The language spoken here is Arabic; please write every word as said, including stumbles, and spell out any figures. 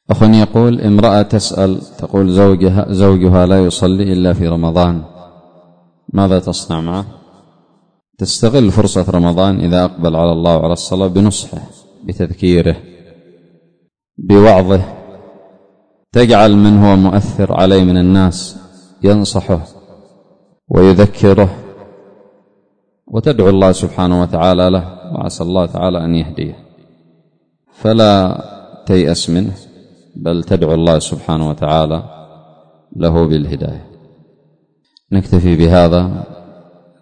أخ يقول: امرأة تسأل تقول زوجها, زوجها لا يصلي إلا في رمضان، ماذا تصنع معه؟ تستغل فرصة رمضان إذا أقبل على الله وعلى الصلاة بنصحه، بتذكيره، بوعظه، تجعل من هو مؤثر عليه من الناس ينصحه ويذكره، وتدعو الله سبحانه وتعالى له، وعسى الله تعالى أن يهديه. فلا تيأس منه، بل تدعو الله سبحانه وتعالى له بالهداية. نكتفي بهذا.